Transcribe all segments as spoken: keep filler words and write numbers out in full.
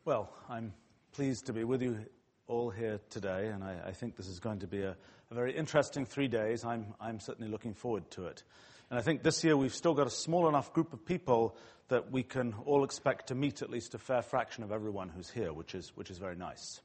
Well, I'm pleased to be with you all here today, and I, I think this is going to be a, a very interesting three days. I'm, I'm certainly looking forward to it. And I think this year we've still got a small enough group of people that we can all expect to meet at least a fair fraction of everyone who's here, which is, which is very nice.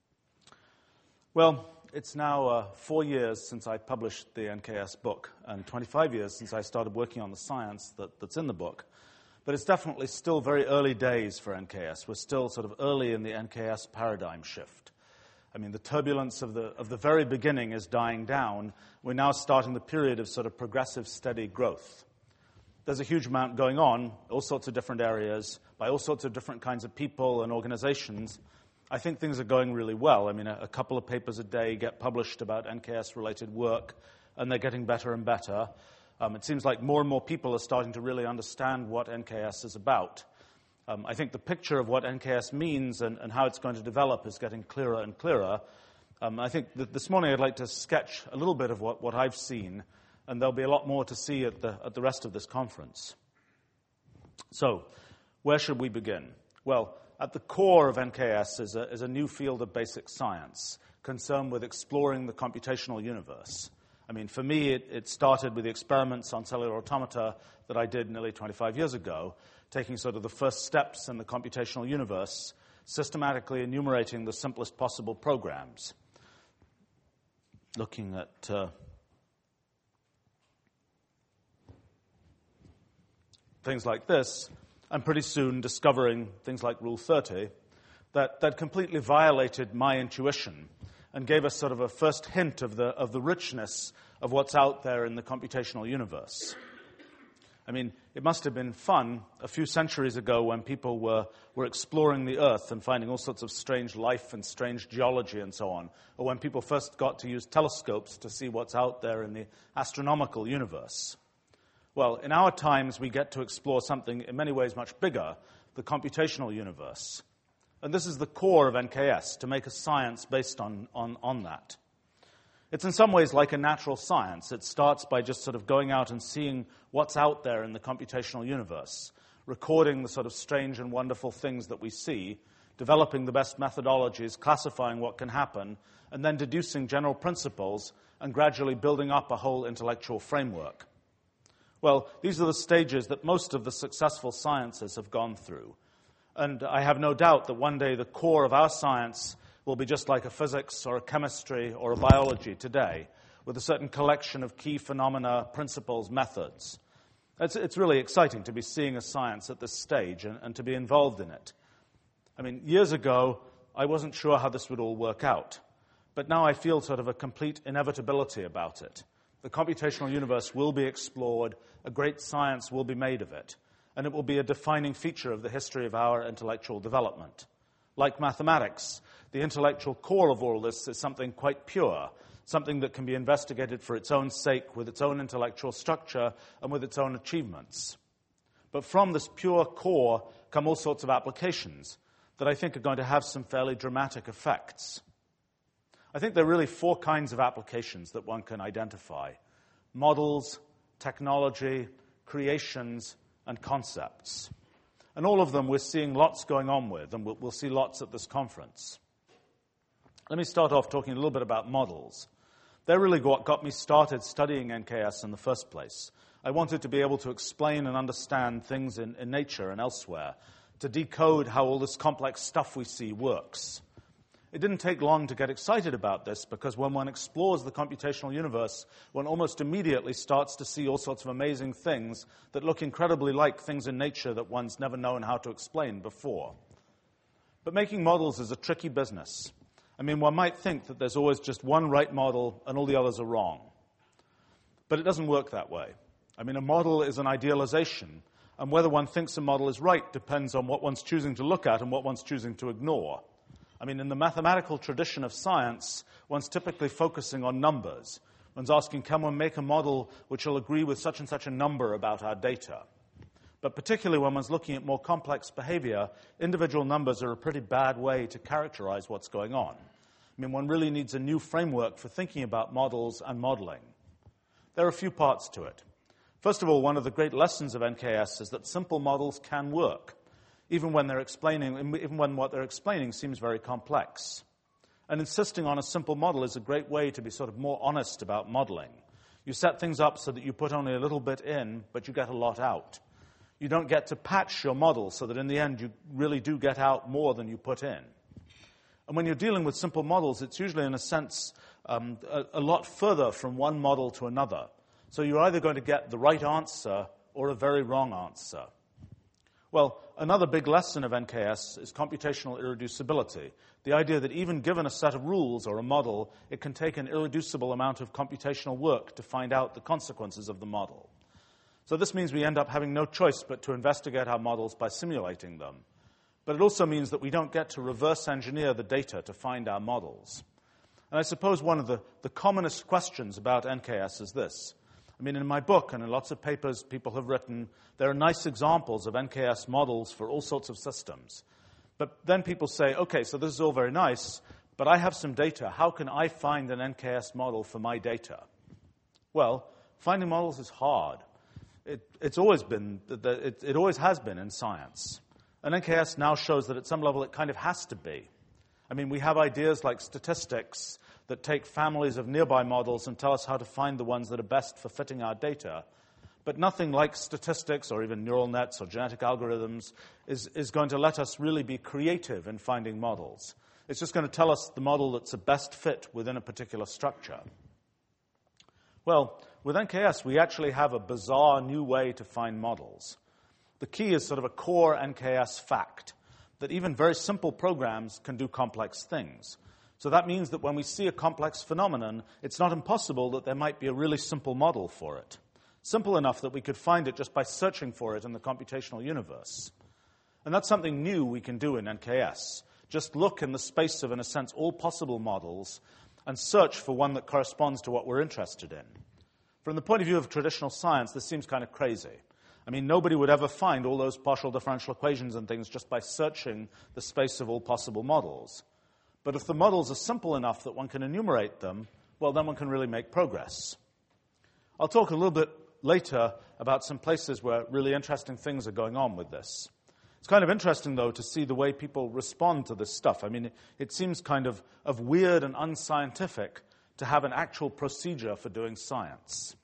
Well, it's now uh, four years since I published the N K S book, and twenty-five years since I started working on the science that, that's in the book. But it's definitely still very early days for N K S. We're still sort of early in the N K S paradigm shift. I mean, the turbulence of the of the very beginning is dying down. We're now starting the period of sort of progressive, steady growth. There's a huge amount going on, all sorts of different areas, by all sorts of different kinds of people and organizations. I think things are going really well. I mean, a, a couple of papers a day get published about N K S-related work, and they're getting better and better. Um, it seems like more and more people are starting to really understand what N K S is about. Um, I think the picture of what N K S means and, and how it's going to develop is getting clearer and clearer. Um, I think that this morning I'd like to sketch a little bit of what, what I've seen, and there'll be a lot more to see at the, at the rest of this conference. So, where should we begin? Well, at the core of N K S is a, is a new field of basic science concerned with exploring the computational universe. I mean, for me, it, it started with the experiments on cellular automata that I did nearly twenty-five years ago, taking sort of the first steps in the computational universe, systematically enumerating the simplest possible programs, looking at uh, things like this, and pretty soon discovering things like Rule thirty that, that completely violated my intuition and gave us sort of a first hint of the of the richness of what's out there in the computational universe. I mean, it must have been fun a few centuries ago when people were, were exploring the Earth and finding all sorts of strange life and strange geology and so on, or when people first got to use telescopes to see what's out there in the astronomical universe. Well, in our times, we get to explore something in many ways much bigger, the computational universe. And this is the core of N K S, to make a science based on, on, on that. It's in some ways like a natural science. It starts by just sort of going out and seeing what's out there in the computational universe, recording the sort of strange and wonderful things that we see, developing the best methodologies, classifying what can happen, and then deducing general principles and gradually building up a whole intellectual framework. Well, these are the stages that most of the successful sciences have gone through. And I have no doubt that one day the core of our science will be just like a physics or a chemistry or a biology today, with a certain collection of key phenomena, principles, methods. It's, it's really exciting to be seeing a science at this stage and, and to be involved in it. I mean, years ago, I wasn't sure how this would all work out. But now I feel sort of a complete inevitability about it. The computational universe will be explored, a great science will be made of it, and it will be a defining feature of the history of our intellectual development. Like mathematics, the intellectual core of all this is something quite pure, something that can be investigated for its own sake, with its own intellectual structure and with its own achievements. But from this pure core come all sorts of applications that I think are going to have some fairly dramatic effects. I think there are really four kinds of applications that one can identify: models, technology, creations, and concepts. And all of them we're seeing lots going on with, and we'll, we'll see lots at this conference. Let me start off talking a little bit about models. They're really what got me started studying N K S in the first place. I wanted to be able to explain and understand things in, in nature and elsewhere, to decode how all this complex stuff we see works. It didn't take long to get excited about this, because when one explores the computational universe, one almost immediately starts to see all sorts of amazing things that look incredibly like things in nature that one's never known how to explain before. But making models is a tricky business. I mean, one might think that there's always just one right model and all the others are wrong. But it doesn't work that way. I mean, a model is an idealization, and whether one thinks a model is right depends on what one's choosing to look at and what one's choosing to ignore. I mean, in the mathematical tradition of science, one's typically focusing on numbers. One's asking, can one make a model which will agree with such and such a number about our data? But particularly when one's looking at more complex behavior, individual numbers are a pretty bad way to characterize what's going on. I mean, one really needs a new framework for thinking about models and modeling. There are a few parts to it. First of all, one of the great lessons of N K S is that simple models can work. even when they're explaining, even when what they're explaining seems very complex. And insisting on a simple model is a great way to be sort of more honest about modeling. You set things up so that you put only a little bit in, but you get a lot out. You don't get to patch your model so that in the end you really do get out more than you put in. And when you're dealing with simple models, it's usually, in a sense, um, a, a lot further from one model to another. So you're either going to get the right answer or a very wrong answer. Well, another big lesson of N K S is computational irreducibility, the idea that even given a set of rules or a model, it can take an irreducible amount of computational work to find out the consequences of the model. So this means we end up having no choice but to investigate our models by simulating them. But it also means that we don't get to reverse engineer the data to find our models. And I suppose one of the, the commonest questions about N K S is this. I mean, in my book and in lots of papers people have written, there are nice examples of N K S models for all sorts of systems. But then people say, okay, so this is all very nice, but I have some data. How can I find an N K S model for my data? Well, finding models is hard. It, it's always been, it, it always has been in science. And N K S now shows that at some level it kind of has to be. I mean, we have ideas like statistics that take families of nearby models and tell us how to find the ones that are best for fitting our data. But nothing like statistics or even neural nets or genetic algorithms is, is going to let us really be creative in finding models. It's just going to tell us the model that's a best fit within a particular structure. Well, with N K S, we actually have a bizarre new way to find models. The key is sort of a core N K S fact, that even very simple programs can do complex things. So that means that when we see a complex phenomenon, it's not impossible that there might be a really simple model for it. Simple enough that we could find it just by searching for it in the computational universe. And that's something new we can do in N K S. Just look in the space of, in a sense, all possible models and search for one that corresponds to what we're interested in. From the point of view of traditional science, this seems kind of crazy. I mean, nobody would ever find all those partial differential equations and things just by searching the space of all possible models. But if the models are simple enough that one can enumerate them, well, then one can really make progress. I'll talk a little bit later about some places where really interesting things are going on with this. It's kind of interesting, though, to see the way people respond to this stuff. I mean, it, it seems kind of, of weird and unscientific to have an actual procedure for doing science.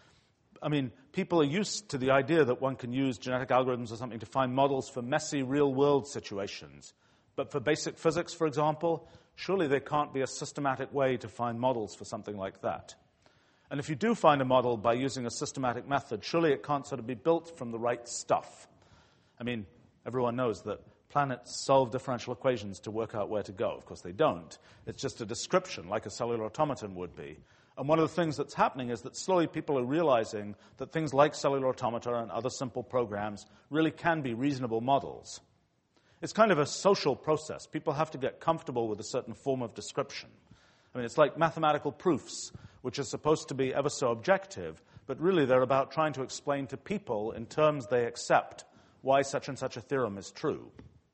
I mean, people are used to the idea that one can use genetic algorithms or something to find models for messy real-world situations. But for basic physics, for example, surely there can't be a systematic way to find models for something like that. And if you do find a model by using a systematic method, surely it can't sort of be built from the right stuff. I mean, everyone knows that planets solve differential equations to work out where to go. Of course, they don't. It's just a description, like a cellular automaton would be. And one of the things that's happening is that slowly people are realizing that things like cellular automata and other simple programs really can be reasonable models. It's kind of a social process. People have to get comfortable with a certain form of description. I mean, it's like mathematical proofs, which are supposed to be ever so objective, but really they're about trying to explain to people in terms they accept why such and such a theorem is true.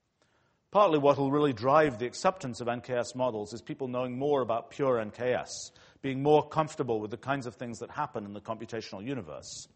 Partly what will really drive the acceptance of N K S models is people knowing more about pure N K S, being more comfortable with the kinds of things that happen in the computational universe.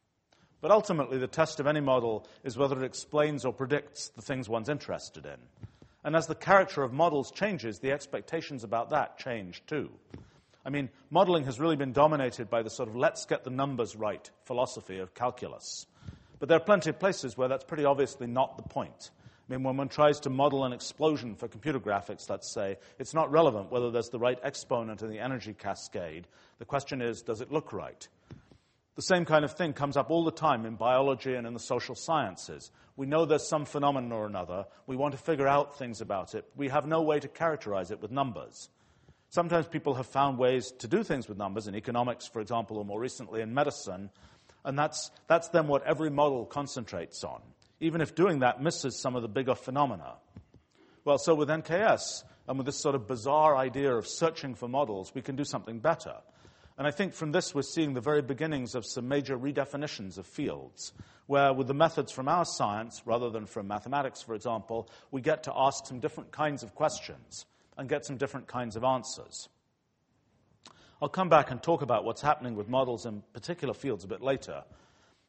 But ultimately, the test of any model is whether it explains or predicts the things one's interested in. And as the character of models changes, the expectations about that change too. I mean, modeling has really been dominated by the sort of let's get the numbers right philosophy of calculus. But there are plenty of places where that's pretty obviously not the point. I mean, when one tries to model an explosion for computer graphics, let's say, it's not relevant whether there's the right exponent in the energy cascade. The question is, does it look right? The same kind of thing comes up all the time in biology and in the social sciences. We know there's some phenomenon or another. We want to figure out things about it. We have no way to characterize it with numbers. Sometimes people have found ways to do things with numbers, in economics, for example, or more recently in medicine, and that's, that's then what every model concentrates on, even if doing that misses some of the bigger phenomena. Well, so with N K S, and with this sort of bizarre idea of searching for models, we can do something better. And I think from this we're seeing the very beginnings of some major redefinitions of fields, where with the methods from our science, rather than from mathematics, for example, we get to ask some different kinds of questions and get some different kinds of answers. I'll come back and talk about what's happening with models in particular fields a bit later.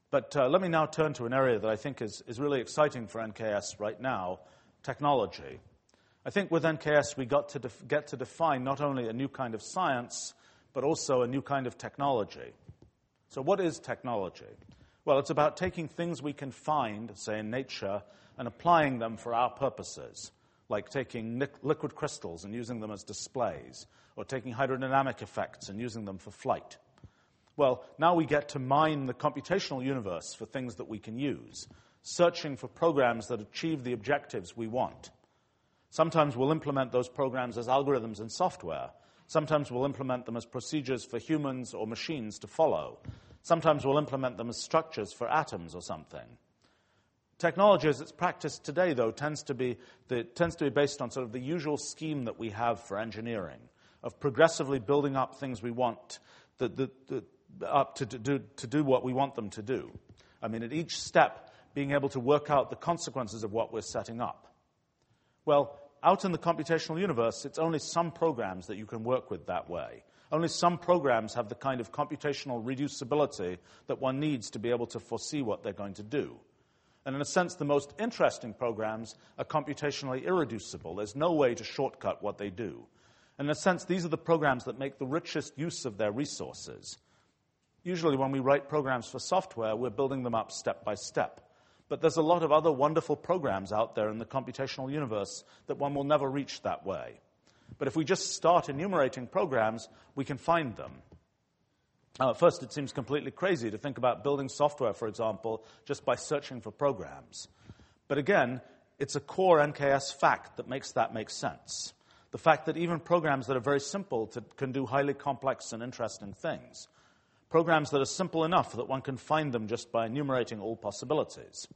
But uh, let me now turn to an area that I think is, is really exciting for N K S right now, technology. I think with N K S we got to def- get to define not only a new kind of science, but also a new kind of technology. So what is technology? Well, it's about taking things we can find, say in nature, and applying them for our purposes, like taking nic- liquid crystals and using them as displays, or taking hydrodynamic effects and using them for flight. Well, now we get to mine the computational universe for things that we can use, searching for programs that achieve the objectives we want. Sometimes we'll implement those programs as algorithms in software. Sometimes we'll implement them as procedures for humans or machines to follow. Sometimes we'll implement them as structures for atoms or something. Technology as it's practiced today, though, tends to be the, tends to be based on sort of the usual scheme that we have for engineering, of progressively building up things we want the, the, the, up to, to, do, to do what we want them to do. I mean, at each step, being able to work out the consequences of what we're setting up. Well, out in the computational universe, it's only some programs that you can work with that way. Only some programs have the kind of computational reducibility that one needs to be able to foresee what they're going to do. And in a sense, the most interesting programs are computationally irreducible. There's no way to shortcut what they do. And in a sense, these are the programs that make the richest use of their resources. Usually when we write programs for software, we're building them up step by step. But there's a lot of other wonderful programs out there in the computational universe that one will never reach that way. But if we just start enumerating programs, we can find them. Uh, at first, it seems completely crazy to think about building software, for example, just by searching for programs. But again, it's a core N K S fact that makes that make sense. The fact that even programs that are very simple to, can do highly complex and interesting things. Programs that are simple enough that one can find them just by enumerating all possibilities.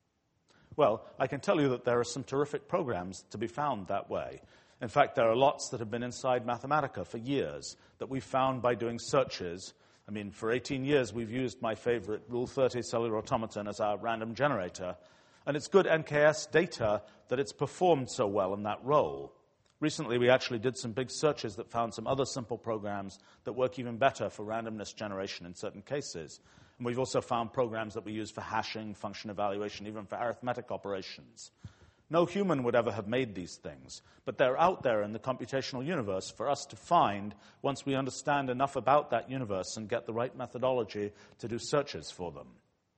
Well, I can tell you that there are some terrific programs to be found that way. In fact, there are lots that have been inside Mathematica for years that we've found by doing searches. I mean, for eighteen years, we've used my favorite Rule thirty cellular automaton as our random generator. And it's good N K S data that it's performed so well in that role. Recently, we actually did some big searches that found some other simple programs that work even better for randomness generation in certain cases. And we've also found programs that we use for hashing, function evaluation, even for arithmetic operations. No human would ever have made these things, but they're out there in the computational universe for us to find once we understand enough about that universe and get the right methodology to do searches for them.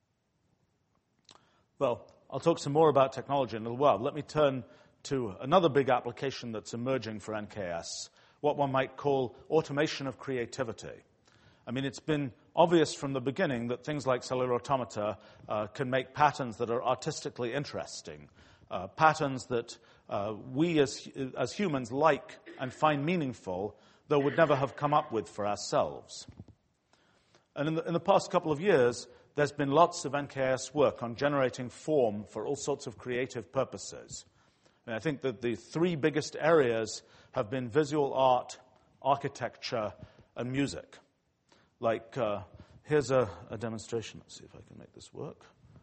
Well, I'll talk some more about technology in a little while. Let me turn to another big application that's emerging for N K S, what one might call automation of creativity. I mean, it's been obvious from the beginning that things like cellular automata uh, can make patterns that are artistically interesting, uh, patterns that uh, we as, as humans like and find meaningful, though would never have come up with for ourselves. And in the, in the past couple of years, there's been lots of N K S work on generating form for all sorts of creative purposes. And I think that the three biggest areas have been visual art, architecture, and music. Like, uh, here's a, a demonstration. Let's see if I can make this work.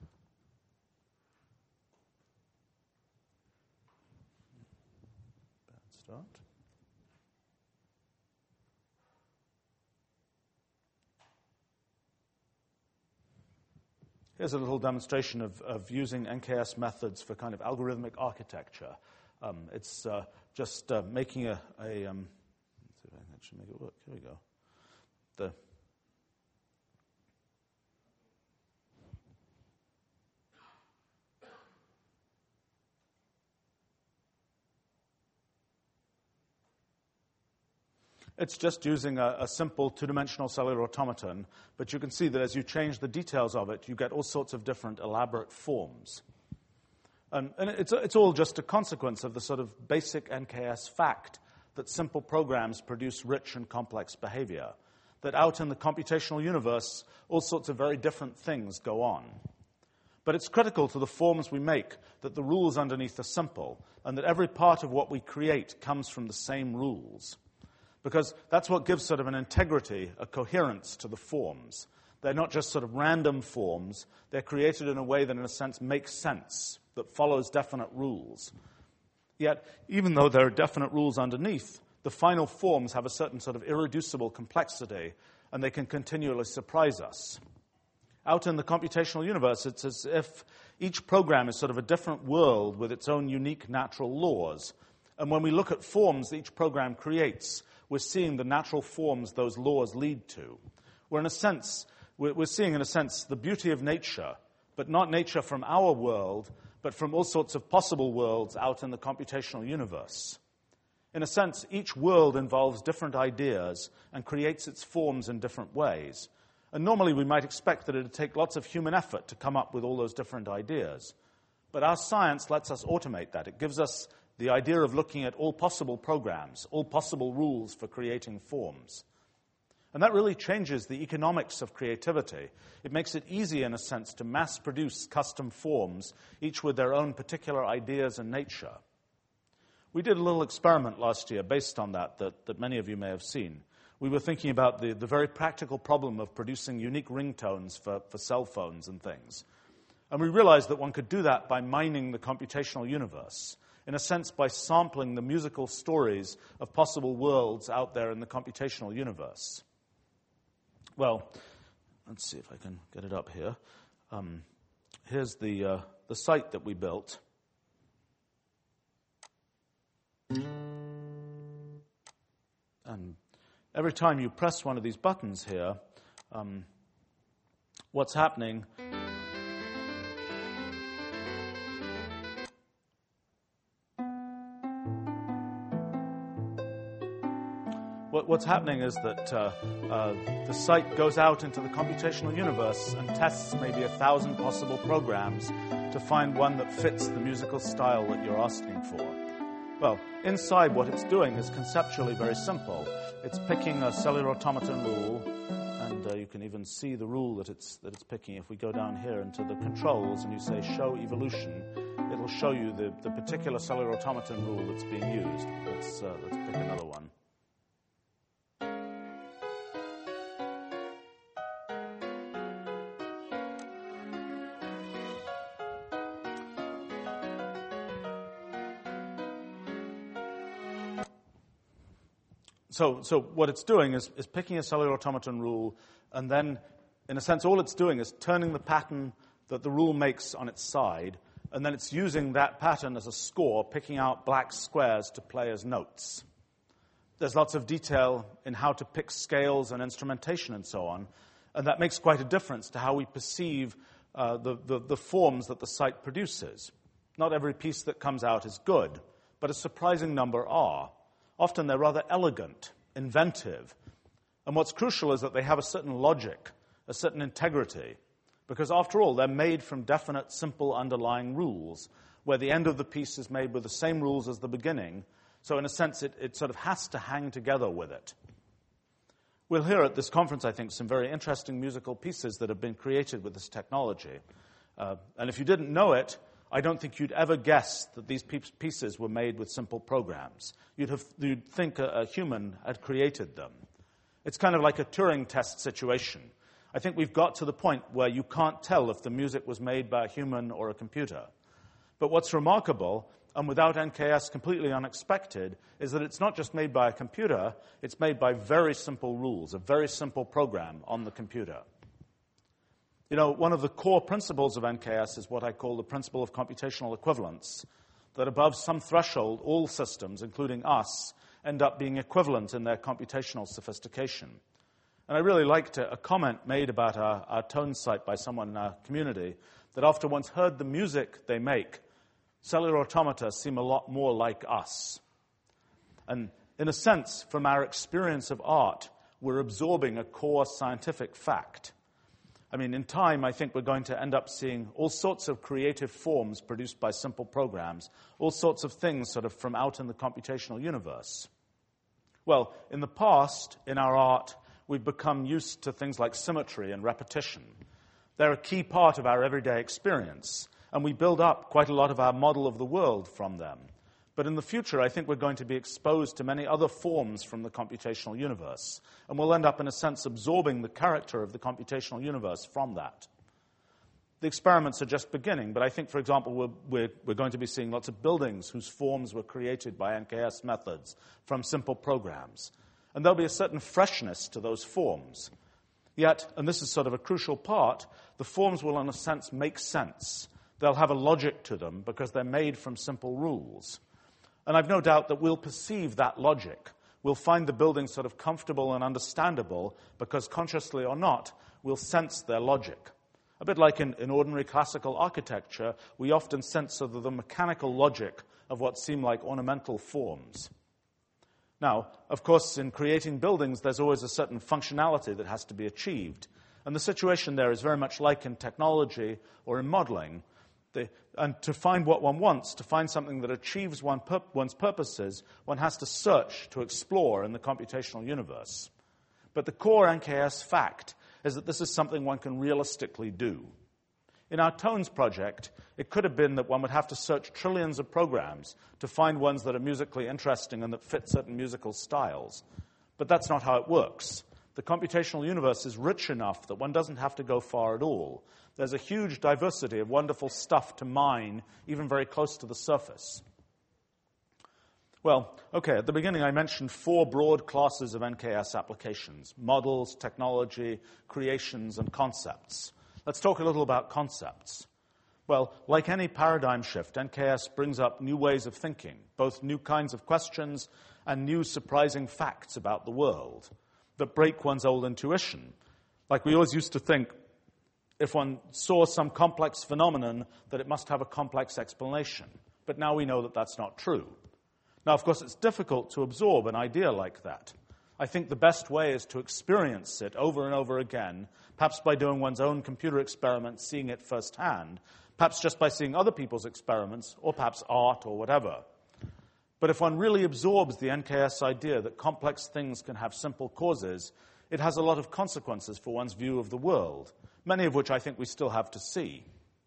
Bad start. Here's a little demonstration of, of using N K S methods for kind of algorithmic architecture. Um, it's uh, just uh, making a, a um, let's see if I can actually make it work. Here we go. The It's just using a, a simple two-dimensional cellular automaton, but you can see that as you change the details of it, you get all sorts of different elaborate forms. And, and it's, it's all just a consequence of the sort of basic N K S fact that simple programs produce rich and complex behavior, that out in the computational universe, all sorts of very different things go on. But it's critical to the forms we make that the rules underneath are simple, and that every part of what we create comes from the same rules. Because that's what gives sort of an integrity, a coherence to the forms. They're not just sort of random forms. They're created in a way that, in a sense, makes sense, that follows definite rules. Yet, even though there are definite rules underneath, the final forms have a certain sort of irreducible complexity, and they can continually surprise us. Out in the computational universe, it's as if each program is sort of a different world with its own unique natural laws. And when we look at forms that each program creates, we're seeing the natural forms those laws lead to. We're in a sense, we're seeing in a sense the beauty of nature, but not nature from our world, but from all sorts of possible worlds out in the computational universe. In a sense, each world involves different ideas and creates its forms in different ways. And normally we might expect that it would take lots of human effort to come up with all those different ideas. But our science lets us automate that. It gives us the idea of looking at all possible programs, all possible rules for creating forms. And that really changes the economics of creativity. It makes it easy, in a sense, to mass-produce custom forms, each with their own particular ideas and nature. We did a little experiment last year based on that, that, that many of you may have seen. We were thinking about the, the very practical problem of producing unique ringtones for, for cell phones and things. And we realized that one could do that by mining the computational universe, in a sense by sampling the musical stories of possible worlds out there in the computational universe. Well, let's see if I can get it up here. Um, here's the, uh, the site that we built. And every time you press one of these buttons here, um, what's happening what, what's happening is that uh, uh, the site goes out into the computational universe and tests maybe a thousand possible programs to find one that fits the musical style that you're asking for. Well, inside what it's doing is conceptually very simple. It's picking a cellular automaton rule, and uh, you can even see the rule that it's that it's picking. If we go down here into the controls and you say show evolution, it'll show you the, the particular cellular automaton rule that's being used. Let's, uh, let's pick another one. So, so what it's doing is, is picking a cellular automaton rule, and then, in a sense, all it's doing is turning the pattern that the rule makes on its side, and then it's using that pattern as a score, picking out black squares to play as notes. There's lots of detail in how to pick scales and instrumentation and so on, and that makes quite a difference to how we perceive uh, the, the, the forms that the site produces. Not every piece that comes out is good, but a surprising number are. Often they're rather elegant, inventive. And what's crucial is that they have a certain logic, a certain integrity, because after all, they're made from definite, simple underlying rules, where the end of the piece is made with the same rules as the beginning. So in a sense, it, it sort of has to hang together with it. We'll hear at this conference, I think, some very interesting musical pieces that have been created with this technology. Uh, and if you didn't know it, I don't think you'd ever guess that these pieces were made with simple programs. You'd, have, you'd think a, a human had created them. It's kind of like a Turing test situation. I think we've got to the point where you can't tell if the music was made by a human or a computer. But what's remarkable, and without N K S completely unexpected, is that it's not just made by a computer, it's made by very simple rules, a very simple program on the computer. You know, one of the core principles of N K S is what I call the principle of computational equivalence, that above some threshold, all systems, including us, end up being equivalent in their computational sophistication. And I really liked a, a comment made about our, our tone site by someone in our community, that after one's heard the music they make, cellular automata seem a lot more like us. And in a sense, from our experience of art, we're absorbing a core scientific fact. I mean, in time, I think we're going to end up seeing all sorts of creative forms produced by simple programs, all sorts of things sort of from out in the computational universe. Well, in the past, in our art, we've become used to things like symmetry and repetition. They're a key part of our everyday experience, and we build up quite a lot of our model of the world from them. But in the future, I think we're going to be exposed to many other forms from the computational universe, and we'll end up, in a sense, absorbing the character of the computational universe from that. The experiments are just beginning, but I think, for example, we're, we're, we're going to be seeing lots of buildings whose forms were created by N K S methods from simple programs. And there'll be a certain freshness to those forms. Yet, and this is sort of a crucial part, the forms will in a sense make sense. They'll have a logic to them because they're made from simple rules. And I've no doubt that we'll perceive that logic. We'll find the buildings sort of comfortable and understandable because consciously or not, we'll sense their logic. A bit like in, in ordinary classical architecture, we often sense sort of the mechanical logic of what seem like ornamental forms. Now, of course, in creating buildings, there's always a certain functionality that has to be achieved. And the situation there is very much like in technology or in modeling. The, and to find what one wants, to find something that achieves one pur- one's purposes, one has to search, to explore in the computational universe. But the core N K S fact is that this is something one can realistically do. In our Tones project, it could have been that one would have to search trillions of programs to find ones that are musically interesting and that fit certain musical styles. But that's not how it works. The computational universe is rich enough that one doesn't have to go far at all. There's a huge diversity of wonderful stuff to mine, even very close to the surface. Well, okay, at the beginning I mentioned four broad classes of N K S applications: models, technology, creations, and concepts. Let's talk a little about concepts. Well, like any paradigm shift, N K S brings up new ways of thinking, both new kinds of questions and new surprising facts about the world that break one's old intuition. Like we always used to think, if one saw some complex phenomenon, that it must have a complex explanation. But now we know that that's not true. Now, of course, it's difficult to absorb an idea like that. I think the best way is to experience it over and over again, perhaps by doing one's own computer experiments, seeing it firsthand, perhaps just by seeing other people's experiments, or perhaps art or whatever. But if one really absorbs the N K S idea that complex things can have simple causes, it has a lot of consequences for one's view of the world, many of which I think we still have to see.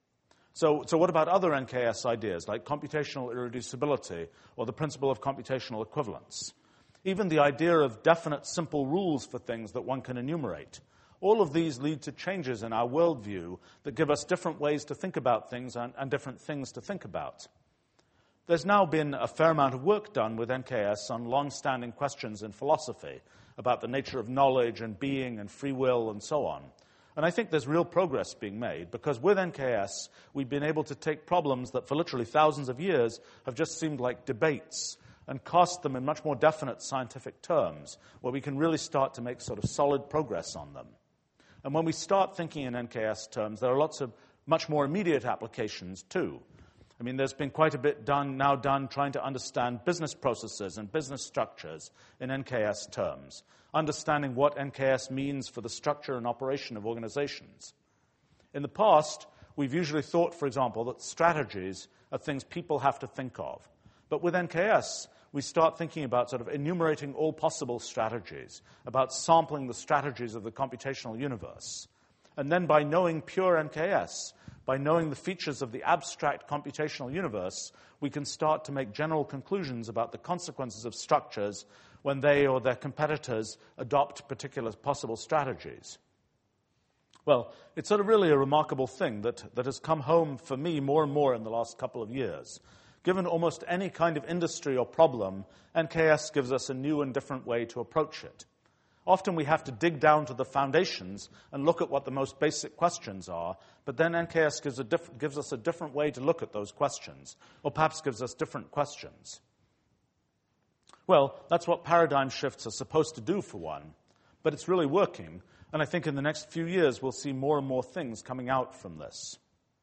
So, so what about other N K S ideas, like computational irreducibility or the principle of computational equivalence? Even the idea of definite, simple rules for things that one can enumerate. All of these lead to changes in our worldview that give us different ways to think about things and, and different things to think about. There's now been a fair amount of work done with N K S on long-standing questions in philosophy about the nature of knowledge and being and free will and so on. And I think there's real progress being made because with N K S, we've been able to take problems that for literally thousands of years have just seemed like debates and cast them in much more definite scientific terms where we can really start to make sort of solid progress on them. And when we start thinking in N K S terms, there are lots of much more immediate applications too. I mean, there's been quite a bit done now done trying to understand business processes and business structures in N K S terms, understanding what N K S means for the structure and operation of organizations. In the past, we've usually thought, for example, that strategies are things people have to think of. But with N K S, we start thinking about sort of enumerating all possible strategies, about sampling the strategies of the computational universe. And then by knowing pure N K S, by knowing the features of the abstract computational universe, we can start to make general conclusions about the consequences of structures when they or their competitors adopt particular possible strategies. Well, it's sort of really a remarkable thing that, that has come home for me more and more in the last couple of years. Given almost any kind of industry or problem, N K S gives us a new and different way to approach it. Often we have to dig down to the foundations and look at what the most basic questions are, but then N K S gives, a diff- gives us a different way to look at those questions, or perhaps gives us different questions. Well, that's what paradigm shifts are supposed to do for one, but it's really working, and I think in the next few years we'll see more and more things coming out from this.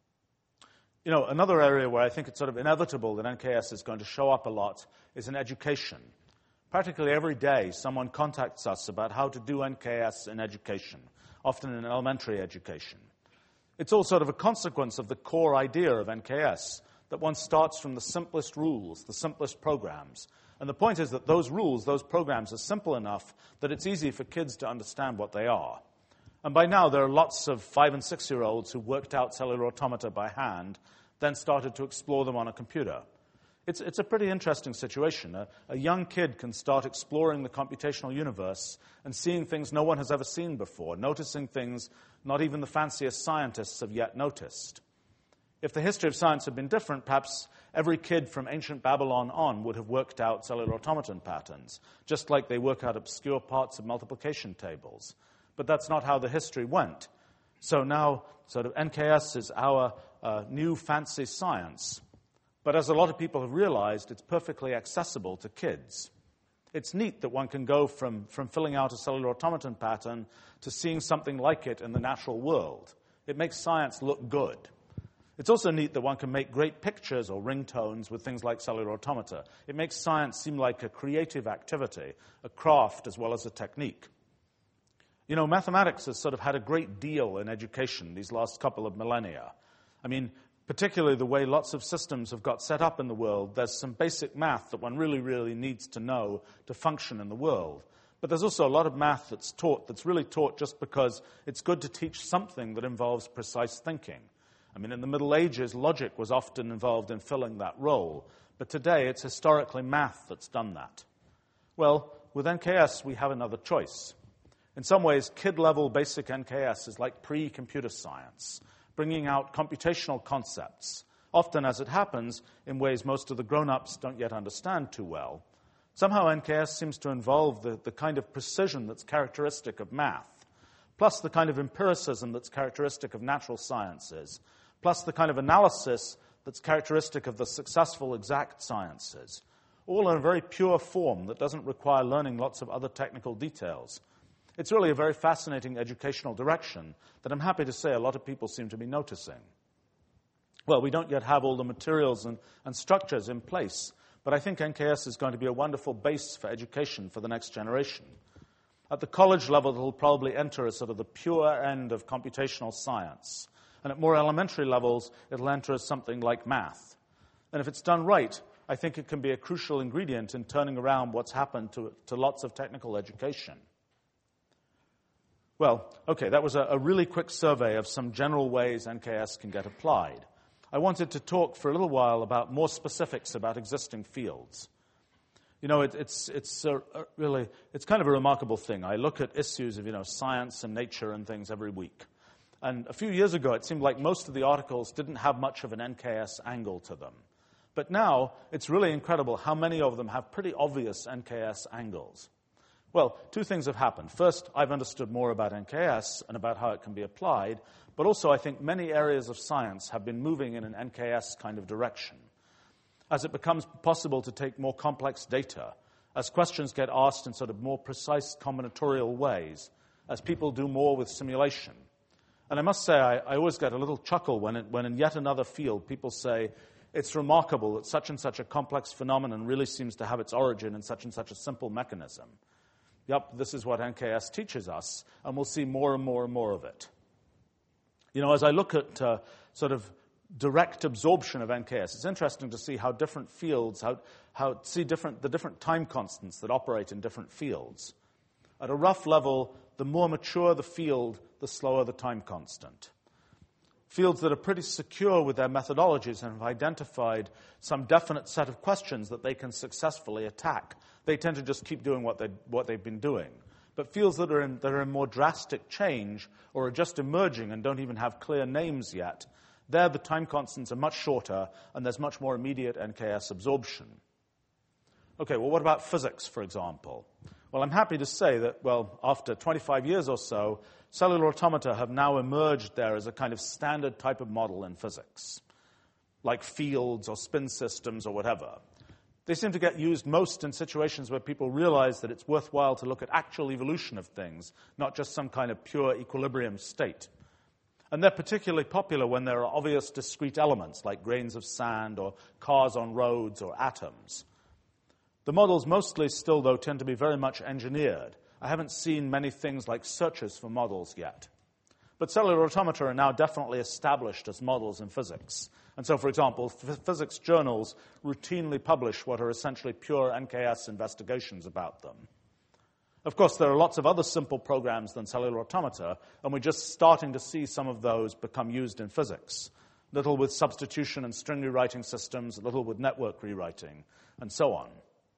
You know, another area where I think it's sort of inevitable that N K S is going to show up a lot is in education. Practically every day, someone contacts us about how to do N K S in education, often in elementary education. It's all sort of a consequence of the core idea of N K S, that one starts from the simplest rules, the simplest programs. And the point is that those rules, those programs, are simple enough that it's easy for kids to understand what they are. And by now, there are lots of five- and six-year-olds who worked out cellular automata by hand, then started to explore them on a computer. It's, it's a pretty interesting situation. A, a young kid can start exploring the computational universe and seeing things no one has ever seen before, noticing things not even the fanciest scientists have yet noticed. If the history of science had been different, perhaps every kid from ancient Babylon on would have worked out cellular automaton patterns, just like they work out obscure parts of multiplication tables. But that's not how the history went. So now sort of N K S is our uh, new fancy science. But as a lot of people have realized, it's perfectly accessible to kids. It's neat that one can go from, from filling out a cellular automaton pattern to seeing something like it in the natural world. It makes science look good. It's also neat that one can make great pictures or ringtones with things like cellular automata. It makes science seem like a creative activity, a craft as well as a technique. You know, mathematics has sort of had a great deal in education these last couple of millennia. I mean, particularly the way lots of systems have got set up in the world, there's some basic math that one really, really needs to know to function in the world. But there's also a lot of math that's taught that's really taught just because it's good to teach something that involves precise thinking. I mean, in the Middle Ages, logic was often involved in filling that role. But today, it's historically math that's done that. Well, with N K S, we have another choice. In some ways, kid-level basic N K S is like pre-computer science, bringing out computational concepts, often, as it happens, in ways most of the grown-ups don't yet understand too well. Somehow N K S seems to involve the, the kind of precision that's characteristic of math, plus the kind of empiricism that's characteristic of natural sciences, plus the kind of analysis that's characteristic of the successful exact sciences, all in a very pure form that doesn't require learning lots of other technical details. It's really a very fascinating educational direction that I'm happy to say a lot of people seem to be noticing. Well, we don't yet have all the materials and, and structures in place, but I think N K S is going to be a wonderful base for education for the next generation. At the college level, it'll probably enter as sort of the pure end of computational science. And at more elementary levels, it'll enter as something like math. And if it's done right, I think it can be a crucial ingredient in turning around what's happened to, to lots of technical education. Well, okay, that was a, a really quick survey of some general ways N K S can get applied. I wanted to talk for a little while about more specifics about existing fields. You know, it, it's it's a, a really, it's kind of a remarkable thing. I look at issues of, you know, science and nature and things every week. And a few years ago, it seemed like most of the articles didn't have much of an N K S angle to them. But now, it's really incredible how many of them have pretty obvious N K S angles. Well, two things have happened. First, I've understood more about N K S and about how it can be applied, but also I think many areas of science have been moving in an N K S kind of direction. As it becomes possible to take more complex data, as questions get asked in sort of more precise combinatorial ways, as people do more with simulation. And I must say, I, I always get a little chuckle when, it, when in yet another field people say, it's remarkable that such and such a complex phenomenon really seems to have its origin in such and such a simple mechanism. Yep, this is what N K S teaches us, and we'll see more and more and more of it. You know, as I look at uh, sort of direct absorption of N K S, it's interesting to see how different fields, how, how see different, the different time constants that operate in different fields. At a rough level, the more mature the field, the slower the time constant. Fields that are pretty secure with their methodologies and have identified some definite set of questions that they can successfully attack, they tend to just keep doing what, they, what they've been doing. But fields that are, in, that are in more drastic change or are just emerging and don't even have clear names yet, there the time constants are much shorter and there's much more immediate N K S absorption. Okay, well, what about physics, for example? Well, I'm happy to say that, well, after twenty-five years or so, cellular automata have now emerged there as a kind of standard type of model in physics, like fields or spin systems or whatever. They seem to get used most in situations where people realize that it's worthwhile to look at actual evolution of things, not just some kind of pure equilibrium state. And they're particularly popular when there are obvious discrete elements, like grains of sand or cars on roads or atoms. The models mostly still, though, tend to be very much engineered. I haven't seen many things like searches for models yet. But cellular automata are now definitely established as models in physics. And so, for example, f- physics journals routinely publish what are essentially pure N K S investigations about them. Of course, there are lots of other simple programs than cellular automata, and we're just starting to see some of those become used in physics. Little with substitution and string rewriting systems, little with network rewriting, and so on.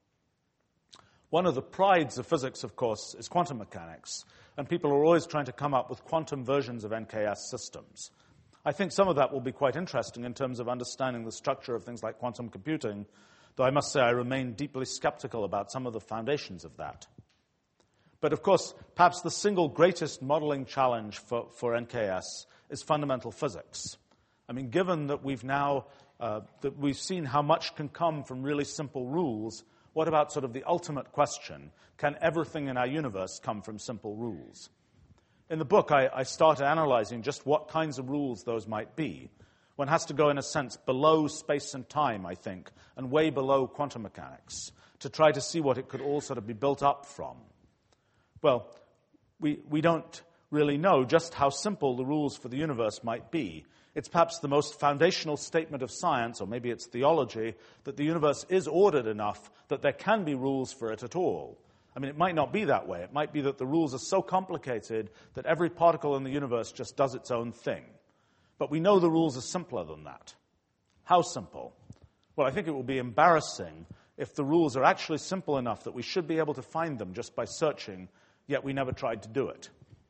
One of the prides of physics, of course, is quantum mechanics, and people are always trying to come up with quantum versions of N K S systems. I think some of that will be quite interesting in terms of understanding the structure of things like quantum computing, though I must say I remain deeply skeptical about some of the foundations of that. But of course, perhaps the single greatest modeling challenge for, for N K S is fundamental physics. I mean, given that we've now, uh, that we've seen how much can come from really simple rules, what about sort of the ultimate question? Can everything in our universe come from simple rules? In the book, I, I started analyzing just what kinds of rules those might be. One has to go, in a sense, below space and time, I think, and way below quantum mechanics to try to see what it could all sort of be built up from. Well, we, we don't really know just how simple the rules for the universe might be. It's perhaps the most foundational statement of science, or maybe it's theology, that the universe is ordered enough that there can be rules for it at all. I mean, it might not be that way. It might be that the rules are so complicated that every particle in the universe just does its own thing. But we know the rules are simpler than that. How simple? Well, I think it will be embarrassing if the rules are actually simple enough that we should be able to find them just by searching, yet we never tried to do it.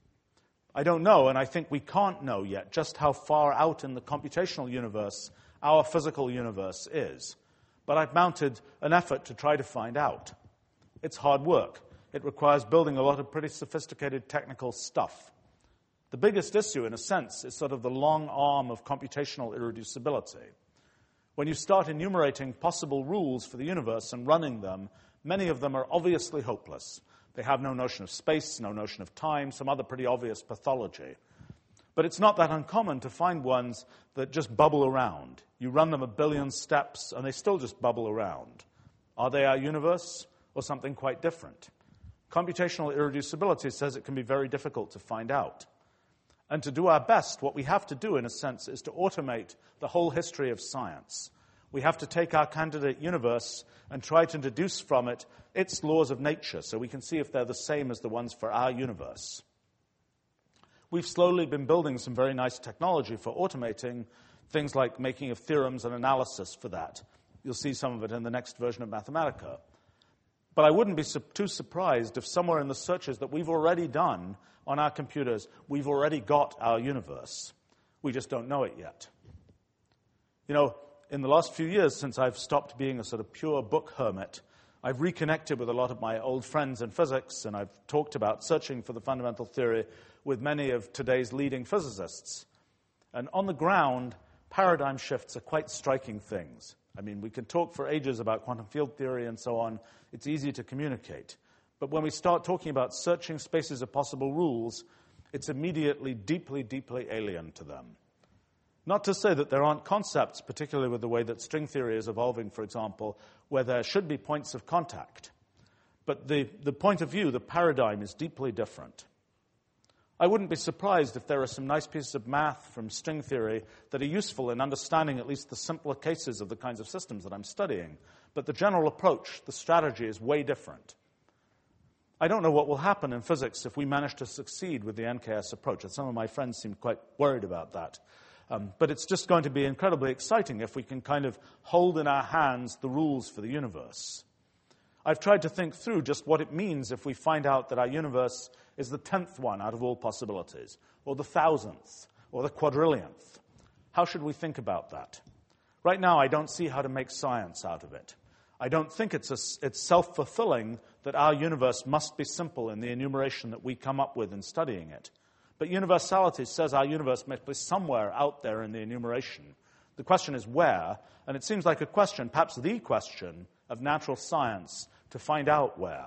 I don't know, and I think we can't know yet just how far out in the computational universe our physical universe is. But I've mounted an effort to try to find out. It's hard work. It requires building a lot of pretty sophisticated technical stuff. The biggest issue, in a sense, is sort of the long arm of computational irreducibility. When you start enumerating possible rules for the universe and running them, many of them are obviously hopeless. They have no notion of space, no notion of time, some other pretty obvious pathology. But it's not that uncommon to find ones that just bubble around. You run them a billion steps, and they still just bubble around. Are they our universe, or something quite different? Computational irreducibility says it can be very difficult to find out. And to do our best, what we have to do, in a sense, is to automate the whole history of science. We have to take our candidate universe and try to deduce from it its laws of nature so we can see if they're the same as the ones for our universe. We've slowly been building some very nice technology for automating things like making of theorems and analysis for that. You'll see some of it in the next version of Mathematica. But I wouldn't be su- too surprised if somewhere in the searches that we've already done on our computers, we've already got our universe. We just don't know it yet. You know, in the last few years, since I've stopped being a sort of pure book hermit, I've reconnected with a lot of my old friends in physics, and I've talked about searching for the fundamental theory with many of today's leading physicists. And on the ground, paradigm shifts are quite striking things. I mean, we can talk for ages about quantum field theory and so on. It's easy to communicate. But when we start talking about searching spaces of possible rules, it's immediately deeply, deeply alien to them. Not to say that there aren't concepts, particularly with the way that string theory is evolving, for example, where there should be points of contact. But the, the point of view, the paradigm, is deeply different. I wouldn't be surprised if there are some nice pieces of math from string theory that are useful in understanding at least the simpler cases of the kinds of systems that I'm studying. But the general approach, the strategy, is way different. I don't know what will happen in physics if we manage to succeed with the N K S approach, and some of my friends seem quite worried about that. Um, but it's just going to be incredibly exciting if we can kind of hold in our hands the rules for the universe. I've tried to think through just what it means if we find out that our universe is the tenth one out of all possibilities, or the thousandth, or the quadrillionth. How should we think about that? Right now, I don't see how to make science out of it. I don't think it's, a, it's self-fulfilling that our universe must be simple in the enumeration that we come up with in studying it. But universality says our universe must be somewhere out there in the enumeration. The question is where, and it seems like a question, perhaps the question, of natural science to find out where.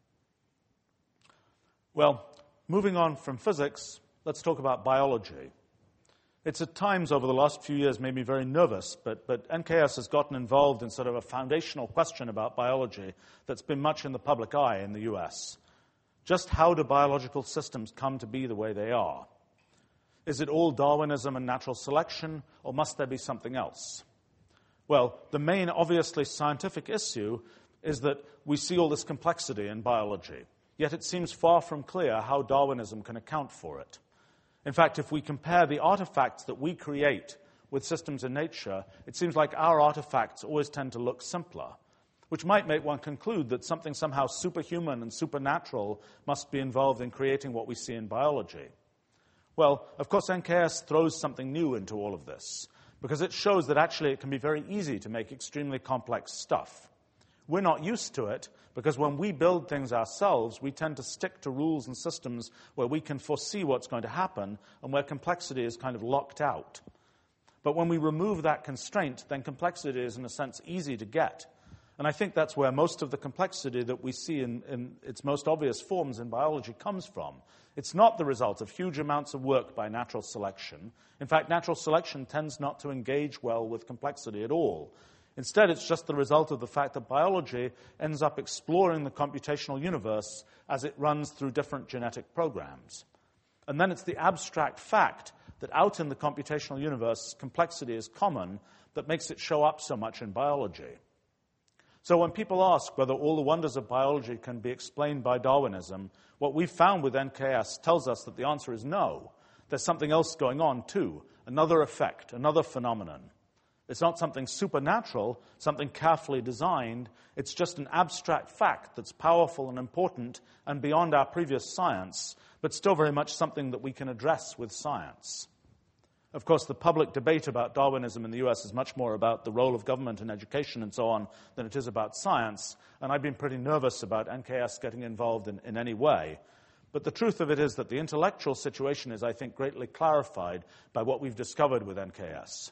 Well, moving on from physics, let's talk about biology. It's at times over the last few years made me very nervous, but, but N K S has gotten involved in sort of a foundational question about biology that's been much in the public eye in the U S. Just how do biological systems come to be the way they are? Is it all Darwinism and natural selection, or must there be something else? Well, the main obviously scientific issue is that we see all this complexity in biology, yet it seems far from clear how Darwinism can account for it. In fact, if we compare the artifacts that we create with systems in nature, it seems like our artifacts always tend to look simpler, which might make one conclude that something somehow superhuman and supernatural must be involved in creating what we see in biology. Well, of course, N K S throws something new into all of this, because it shows that actually it can be very easy to make extremely complex stuff. We're not used to it because when we build things ourselves, we tend to stick to rules and systems where we can foresee what's going to happen and where complexity is kind of locked out. But when we remove that constraint, then complexity is, in a sense, easy to get. And I think that's where most of the complexity that we see in, in its most obvious forms in biology comes from. It's not the result of huge amounts of work by natural selection. In fact, natural selection tends not to engage well with complexity at all. Instead, it's just the result of the fact that biology ends up exploring the computational universe as it runs through different genetic programs. And then it's the abstract fact that out in the computational universe, complexity is common that makes it show up so much in biology. So when people ask whether all the wonders of biology can be explained by Darwinism, what we've found with N K S tells us that the answer is no. There's something else going on too, another effect, another phenomenon. It's not something supernatural, something carefully designed. It's just an abstract fact that's powerful and important and beyond our previous science, but still very much something that we can address with science. Of course, the public debate about Darwinism in the U S is much more about the role of government in education and so on than it is about science, and I've been pretty nervous about N K S getting involved in, in any way. But the truth of it is that the intellectual situation is, I think, greatly clarified by what we've discovered with N K S.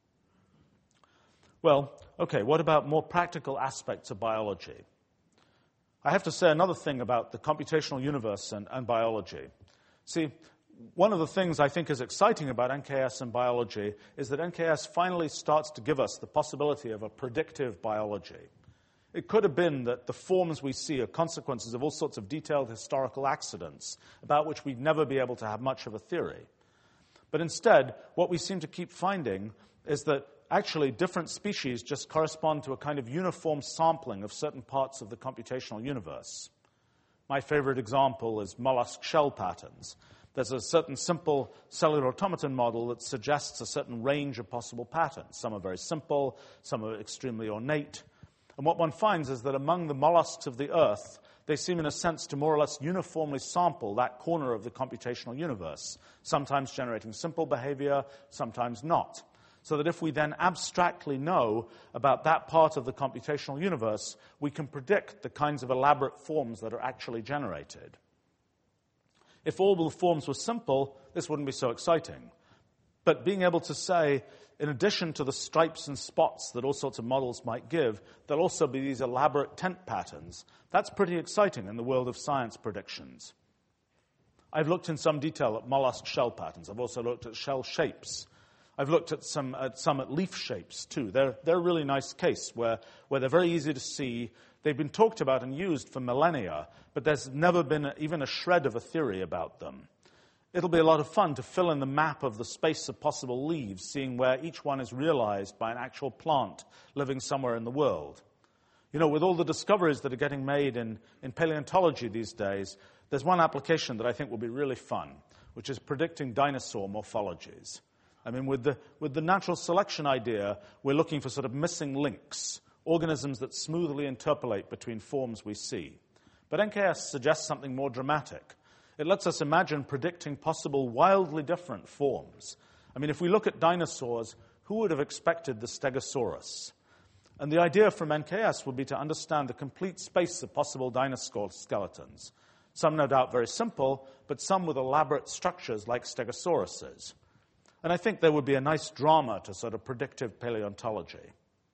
Well, okay, what about more practical aspects of biology? I have to say another thing about the computational universe and, and biology. See, one of the things I think is exciting about N K S and biology is that N K S finally starts to give us the possibility of a predictive biology. It could have been that the forms we see are consequences of all sorts of detailed historical accidents about which we'd never be able to have much of a theory. But instead, what we seem to keep finding is that actually different species just correspond to a kind of uniform sampling of certain parts of the computational universe. My favorite example is mollusk shell patterns. There's a certain simple cellular automaton model that suggests a certain range of possible patterns. Some are very simple, some are extremely ornate. And what one finds is that among the mollusks of the Earth, they seem in a sense to more or less uniformly sample that corner of the computational universe, sometimes generating simple behavior, sometimes not. So that if we then abstractly know about that part of the computational universe, we can predict the kinds of elaborate forms that are actually generated. If all the forms were simple, this wouldn't be so exciting. But being able to say, in addition to the stripes and spots that all sorts of models might give, there'll also be these elaborate tent patterns, that's pretty exciting in the world of science predictions. I've looked in some detail at mollusk shell patterns. I've also looked at shell shapes. I've looked at some at some at leaf shapes, too. They're, they're a really nice case where, where they're very easy to see. They've been talked about and used for millennia, but there's never been a, even a shred of a theory about them. It'll be a lot of fun to fill in the map of the space of possible leaves, seeing where each one is realized by an actual plant living somewhere in the world. You know, with all the discoveries that are getting made in, in paleontology these days, there's one application that I think will be really fun, which is predicting dinosaur morphologies. I mean, with the, with the natural selection idea, we're looking for sort of missing links, organisms that smoothly interpolate between forms we see. But N K S suggests something more dramatic. It lets us imagine predicting possible wildly different forms. I mean, if we look at dinosaurs, who would have expected the Stegosaurus? And the idea from N K S would be to understand the complete space of possible dinosaur skeletons. Some, no doubt, very simple, but some with elaborate structures like Stegosauruses. And I think there would be a nice drama to sort of predictive paleontology.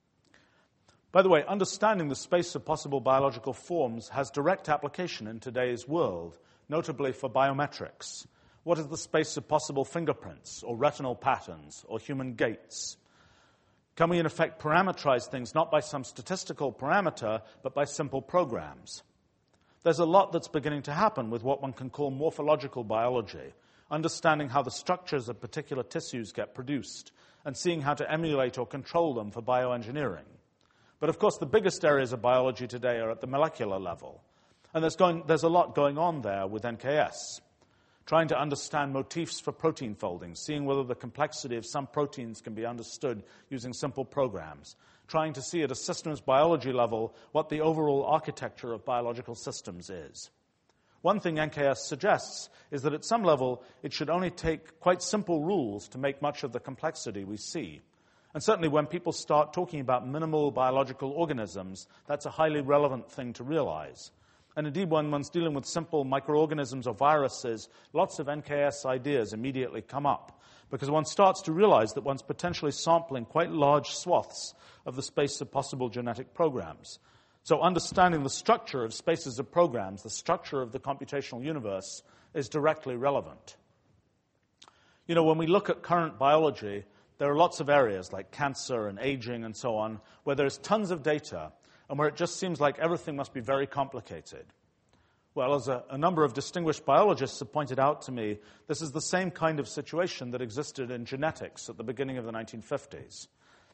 By the way, understanding the space of possible biological forms has direct application in today's world, notably for biometrics. What is the space of possible fingerprints, or retinal patterns, or human gaits? Can we, in effect, parameterize things not by some statistical parameter, but by simple programs? There's a lot that's beginning to happen with what one can call morphological biology, understanding how the structures of particular tissues get produced, and seeing how to emulate or control them for bioengineering. But of course, the biggest areas of biology today are at the molecular level. And there's, going, there's a lot going on there with N K S, trying to understand motifs for protein folding, seeing whether the complexity of some proteins can be understood using simple programs, trying to see at a systems biology level what the overall architecture of biological systems is. One thing N K S suggests is that at some level it should only take quite simple rules to make much of the complexity we see. And certainly when people start talking about minimal biological organisms, that's a highly relevant thing to realize. And indeed, when one's dealing with simple microorganisms or viruses, lots of N K S ideas immediately come up, because one starts to realize that one's potentially sampling quite large swaths of the space of possible genetic programs. So understanding the structure of spaces of programs, the structure of the computational universe, is directly relevant. You know, when we look at current biology, there are lots of areas like cancer and aging and so on, where there's tons of data and where it just seems like everything must be very complicated. Well, as a, a number of distinguished biologists have pointed out to me, this is the same kind of situation that existed in genetics at the beginning of the nineteen fifties.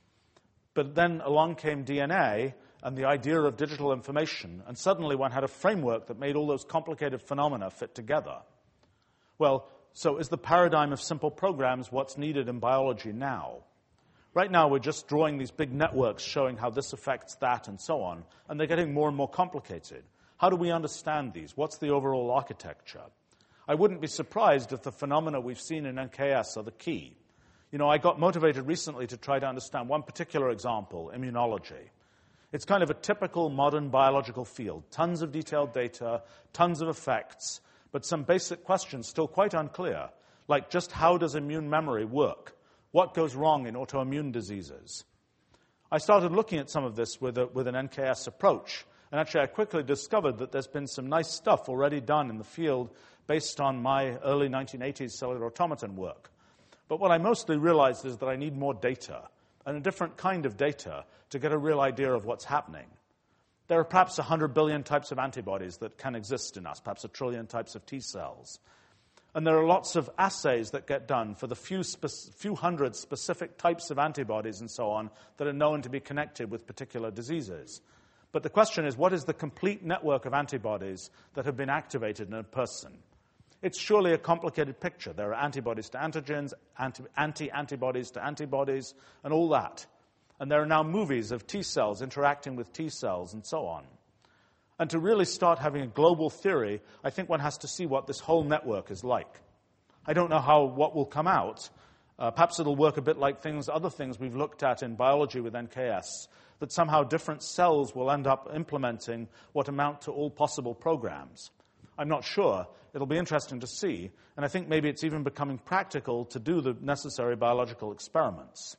But then along came D N A and the idea of digital information, and suddenly one had a framework that made all those complicated phenomena fit together. Well, so is the paradigm of simple programs what's needed in biology now? Right now, we're just drawing these big networks showing how this affects that and so on, and they're getting more and more complicated. How do we understand these? What's the overall architecture? I wouldn't be surprised if the phenomena we've seen in N K S are the key. You know, I got motivated recently to try to understand one particular example, immunology. It's kind of a typical modern biological field. Tons of detailed data, tons of effects, but some basic questions still quite unclear, like just how does immune memory work? What goes wrong in autoimmune diseases? I started looking at some of this with, a, with an N K S approach, and actually I quickly discovered that there's been some nice stuff already done in the field based on my early nineteen eighties cellular automaton work. But what I mostly realized is that I need more data, and a different kind of data, to get a real idea of what's happening. There are perhaps one hundred billion types of antibodies that can exist in us, perhaps a trillion types of T cells. And there are lots of assays that get done for the few, spe- few hundred specific types of antibodies and so on that are known to be connected with particular diseases. But the question is, what is the complete network of antibodies that have been activated in a person? It's surely a complicated picture. There are antibodies to antigens, anti- anti-antibodies to antibodies, and all that. And there are now movies of T cells interacting with T cells and so on. And to really start having a global theory, I think one has to see what this whole network is like. I don't know how what will come out. Uh, perhaps it'll work a bit like things, other things we've looked at in biology with N K S, that somehow different cells will end up implementing what amount to all possible programs. I'm not sure. It'll be interesting to see. And I think maybe it's even becoming practical to do the necessary biological experiments.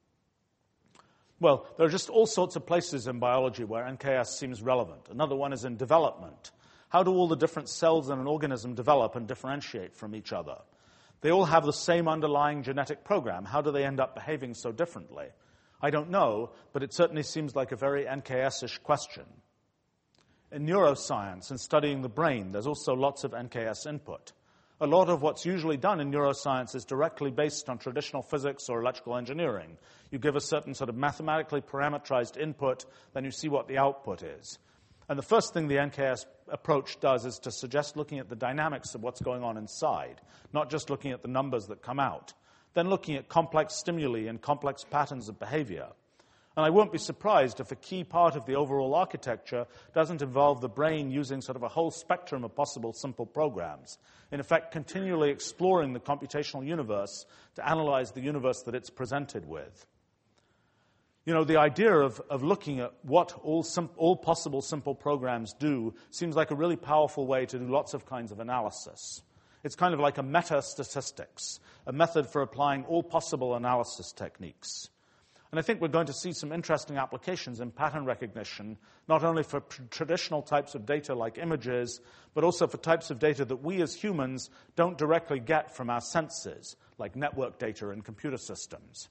Well, there are just all sorts of places in biology where N K S seems relevant. Another one is in development. How do all the different cells in an organism develop and differentiate from each other? They all have the same underlying genetic program. How do they end up behaving so differently? I don't know, but it certainly seems like a very N K S-ish question. In neuroscience and studying the brain, there's also lots of N K S input. A lot of what's usually done in neuroscience is directly based on traditional physics or electrical engineering. You give a certain sort of mathematically parameterized input, then you see what the output is. And the first thing the N K S approach does is to suggest looking at the dynamics of what's going on inside, not just looking at the numbers that come out, then looking at complex stimuli and complex patterns of behavior. And I won't be surprised if a key part of the overall architecture doesn't involve the brain using sort of a whole spectrum of possible simple programs, in effect continually exploring the computational universe to analyze the universe that it's presented with. You know, the idea of, of looking at what all, sim- all possible simple programs do seems like a really powerful way to do lots of kinds of analysis. It's kind of like a meta-statistics, a method for applying all possible analysis techniques. And I think we're going to see some interesting applications in pattern recognition, not only for pr- traditional types of data like images, but also for types of data that we as humans don't directly get from our senses, like network data in computer systems.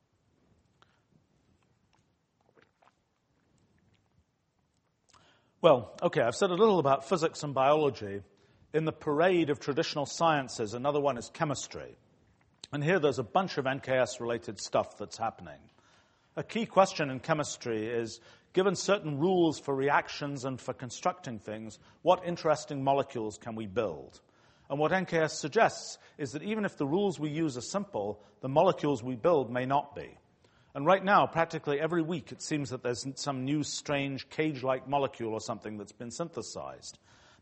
Well, okay, I've said a little about physics and biology. In the parade of traditional sciences, another one is chemistry. And here there's a bunch of N K S-related stuff that's happening. A key question in chemistry is, given certain rules for reactions and for constructing things, what interesting molecules can we build? And what N K S suggests is that even if the rules we use are simple, the molecules we build may not be. And right now, practically every week, it seems that there's some new strange cage-like molecule or something that's been synthesized.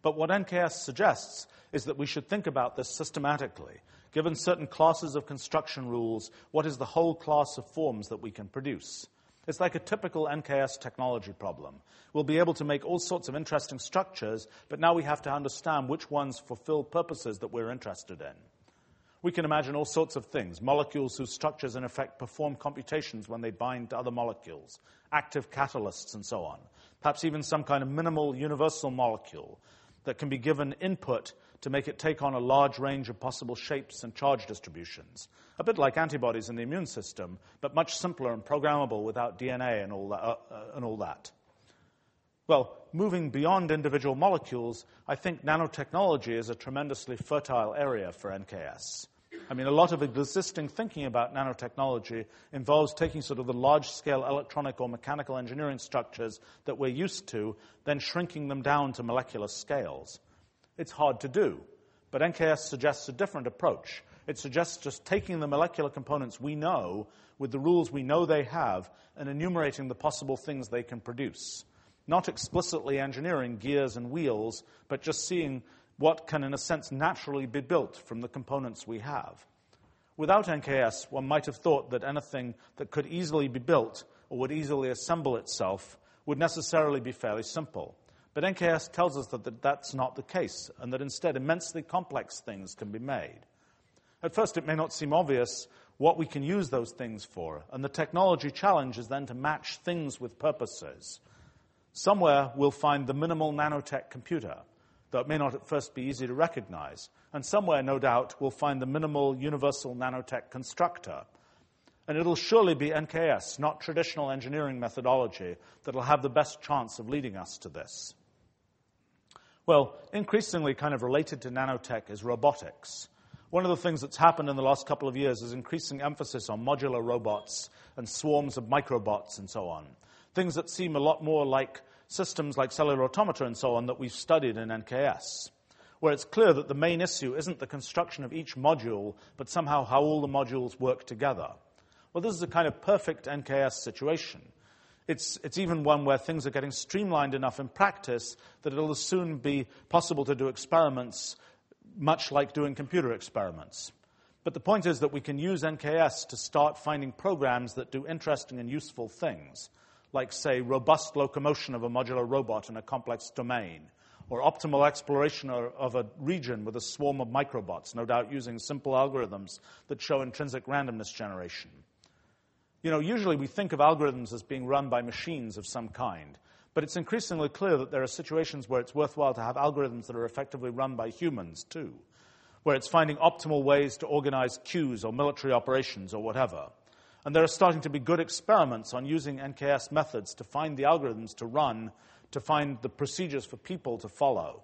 But what N K S suggests is that we should think about this systematically. Given certain classes of construction rules, what is the whole class of forms that we can produce? It's like a typical N K S technology problem. We'll be able to make all sorts of interesting structures, but now we have to understand which ones fulfill purposes that we're interested in. We can imagine all sorts of things, molecules whose structures in effect perform computations when they bind to other molecules, active catalysts and so on. Perhaps even some kind of minimal universal molecule that can be given input to make it take on a large range of possible shapes and charge distributions. A bit like antibodies in the immune system, but much simpler and programmable without D N A and all that. Uh, uh, and all that. Well, moving beyond individual molecules, I think nanotechnology is a tremendously fertile area for N K S. I mean, a lot of existing thinking about nanotechnology involves taking sort of the large-scale electronic or mechanical engineering structures that we're used to, then shrinking them down to molecular scales. It's hard to do, but N K S suggests a different approach. It suggests just taking the molecular components we know, with the rules we know they have, and enumerating the possible things they can produce. Not explicitly engineering gears and wheels, but just seeing what can, in a sense, naturally be built from the components we have. Without N K S, one might have thought that anything that could easily be built or would easily assemble itself would necessarily be fairly simple. But N K S tells us that that's not the case, and that instead immensely complex things can be made. At first, it may not seem obvious what we can use those things for, and the technology challenge is then to match things with purposes. Somewhere we'll find the minimal nanotech computer, though it may not at first be easy to recognize. And somewhere, no doubt, we'll find the minimal universal nanotech constructor. And it'll surely be N K S, not traditional engineering methodology, that'll have the best chance of leading us to this. Well, increasingly kind of related to nanotech is robotics. One of the things that's happened in the last couple of years is increasing emphasis on modular robots and swarms of microbots and so on. Things that seem a lot more like systems like cellular automata and so on that we've studied in N K S, where it's clear that the main issue isn't the construction of each module, but somehow how all the modules work together. Well, this is a kind of perfect N K S situation. It's, it's even one where things are getting streamlined enough in practice that it'll soon be possible to do experiments much like doing computer experiments. But the point is that we can use N K S to start finding programs that do interesting and useful things, like, say, robust locomotion of a modular robot in a complex domain, or optimal exploration of a region with a swarm of microbots, no doubt using simple algorithms that show intrinsic randomness generation. You know, usually we think of algorithms as being run by machines of some kind, but it's increasingly clear that there are situations where it's worthwhile to have algorithms that are effectively run by humans, too, where it's finding optimal ways to organize queues or military operations or whatever. And there are starting to be good experiments on using N K S methods to find the algorithms to run, to find the procedures for people to follow.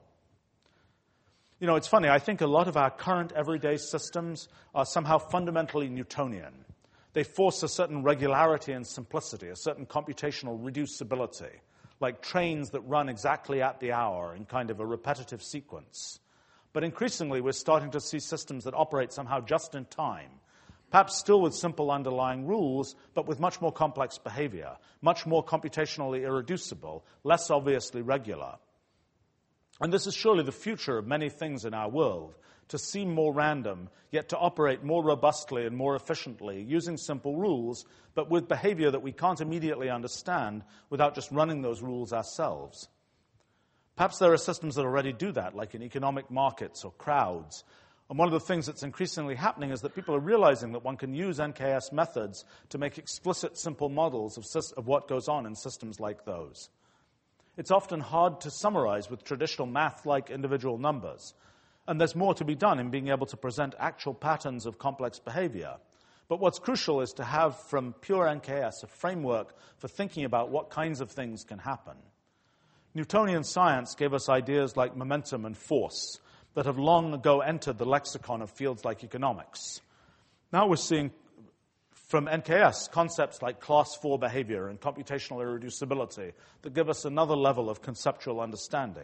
You know, it's funny, I think a lot of our current everyday systems are somehow fundamentally Newtonian. They force a certain regularity and simplicity, a certain computational reducibility, like trains that run exactly at the hour in kind of a repetitive sequence. But increasingly, we're starting to see systems that operate somehow just in time, perhaps still with simple underlying rules, but with much more complex behavior, much more computationally irreducible, less obviously regular. And this is surely the future of many things in our world, to seem more random, yet to operate more robustly and more efficiently, using simple rules, but with behavior that we can't immediately understand without just running those rules ourselves. Perhaps there are systems that already do that, like in economic markets or crowds. And one of the things that's increasingly happening is that people are realizing that one can use N K S methods to make explicit, simple models of, of what goes on in systems like those. It's often hard to summarize with traditional math-like individual numbers, and there's more to be done in being able to present actual patterns of complex behavior. But what's crucial is to have, from pure N K S, a framework for thinking about what kinds of things can happen. Newtonian science gave us ideas like momentum and force that have long ago entered the lexicon of fields like economics. Now we're seeing from N K S concepts like class four behavior and computational irreducibility that give us another level of conceptual understanding.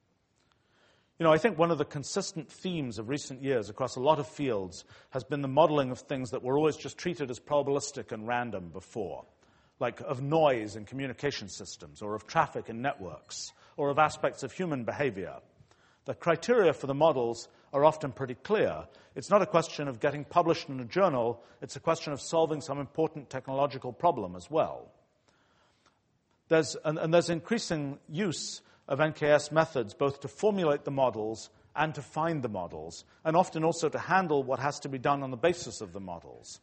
You know, I think one of the consistent themes of recent years across a lot of fields has been the modeling of things that were always just treated as probabilistic and random before, like of noise in communication systems, or of traffic in networks, or of aspects of human behavior. The criteria for the models are often pretty clear. It's not a question of getting published in a journal, it's a question of solving some important technological problem as well. There's, and, and there's increasing use of N K S methods both to formulate the models and to find the models, and often also to handle what has to be done on the basis of the models.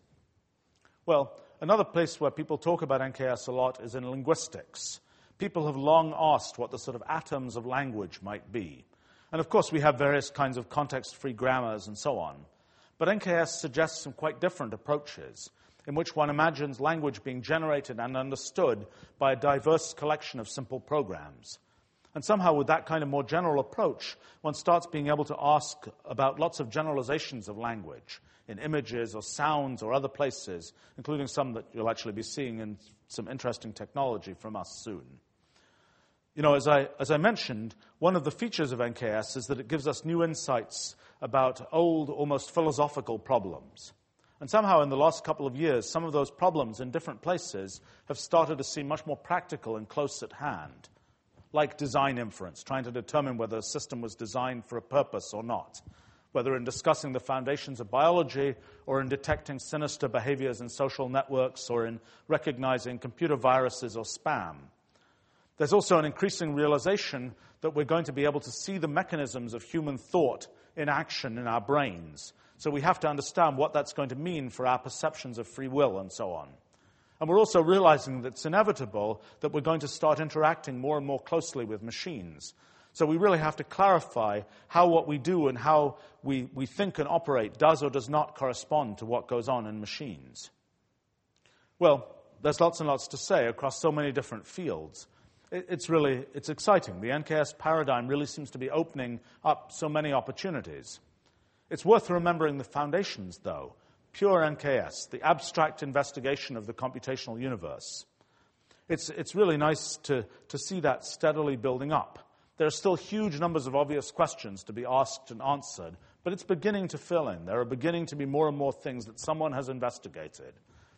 Well, another place where people talk about N K S a lot is in linguistics. People have long asked what the sort of atoms of language might be. And of course, we have various kinds of context-free grammars and so on. But N K S suggests some quite different approaches, in which one imagines language being generated and understood by a diverse collection of simple programs. And somehow, with that kind of more general approach, one starts being able to ask about lots of generalizations of language in images or sounds or other places, including some that you'll actually be seeing in some interesting technology from us soon. You know, as I, as I mentioned, one of the features of N K S is that it gives us new insights about old, almost philosophical problems. And somehow in the last couple of years, some of those problems in different places have started to seem much more practical and close at hand, like design inference, trying to determine whether a system was designed for a purpose or not, whether in discussing the foundations of biology or in detecting sinister behaviors in social networks or in recognizing computer viruses or spam. There's also an increasing realization that we're going to be able to see the mechanisms of human thought in action in our brains. So we have to understand what that's going to mean for our perceptions of free will and so on. And we're also realizing that it's inevitable that we're going to start interacting more and more closely with machines. So we really have to clarify how what we do and how we, we think and operate does or does not correspond to what goes on in machines. Well, there's lots and lots to say across so many different fields. It's really, it's exciting. The N K S paradigm really seems to be opening up so many opportunities. It's worth remembering the foundations, though. Pure N K S, the abstract investigation of the computational universe. It's, it's really nice to, to see that steadily building up. There are still huge numbers of obvious questions to be asked and answered, but it's beginning to fill in. There are beginning to be more and more things that someone has investigated.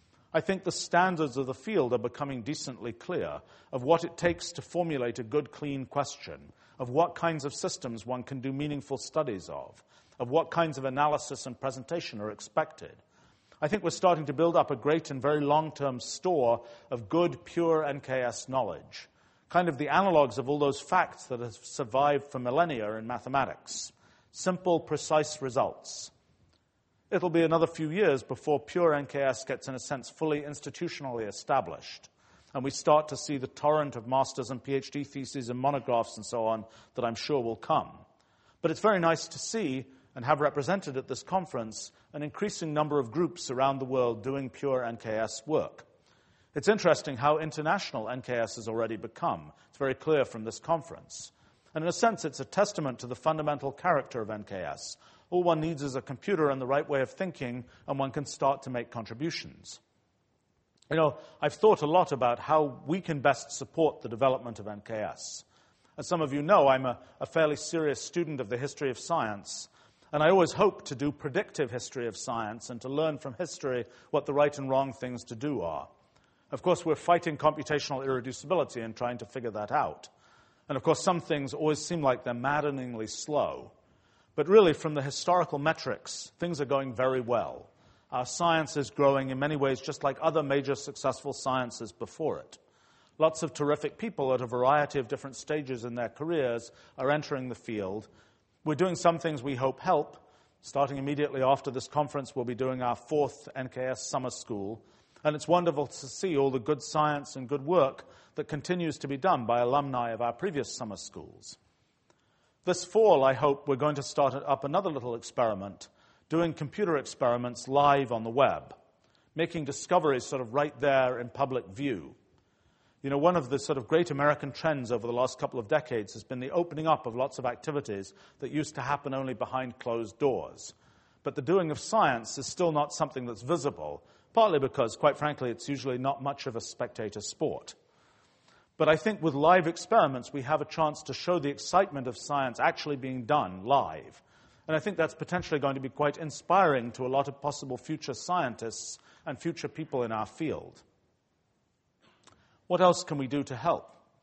I think the standards of the field are becoming decently clear of what it takes to formulate a good, clean question, of what kinds of systems one can do meaningful studies of, of what kinds of analysis and presentation are expected. I think we're starting to build up a great and very long-term store of good, pure N K S knowledge, kind of the analogs of all those facts that have survived for millennia in mathematics. Simple, precise results. It'll be another few years before pure N K S gets, in a sense, fully institutionally established, and we start to see the torrent of master's and PhD theses and monographs and so on that I'm sure will come. But it's very nice to see and have represented at this conference an increasing number of groups around the world doing pure N K S work. It's interesting how international N K S has already become. It's very clear from this conference. And in a sense, it's a testament to the fundamental character of N K S. All one needs is a computer and the right way of thinking, and one can start to make contributions. You know, I've thought a lot about how we can best support the development of N K S. As some of you know, I'm a, a fairly serious student of the history of science, and I always hope to do predictive history of science and to learn from history what the right and wrong things to do are. Of course, we're fighting computational irreducibility and trying to figure that out. And of course, some things always seem like they're maddeningly slow. But really, from the historical metrics, things are going very well. Our science is growing in many ways just like other major successful sciences before it. Lots of terrific people at a variety of different stages in their careers are entering the field. We're doing some things we hope help. Starting immediately after this conference, we'll be doing our fourth N K S summer school. And it's wonderful to see all the good science and good work that continues to be done by alumni of our previous summer schools. This fall, I hope, we're going to start up another little experiment, doing computer experiments live on the web, making discoveries sort of right there in public view. You know, one of the sort of great American trends over the last couple of decades has been the opening up of lots of activities that used to happen only behind closed doors. But the doing of science is still not something that's visible, partly because, quite frankly, it's usually not much of a spectator sport. But I think with live experiments, we have a chance to show the excitement of science actually being done live. And I think that's potentially going to be quite inspiring to a lot of possible future scientists and future people in our field. What else can we do to help?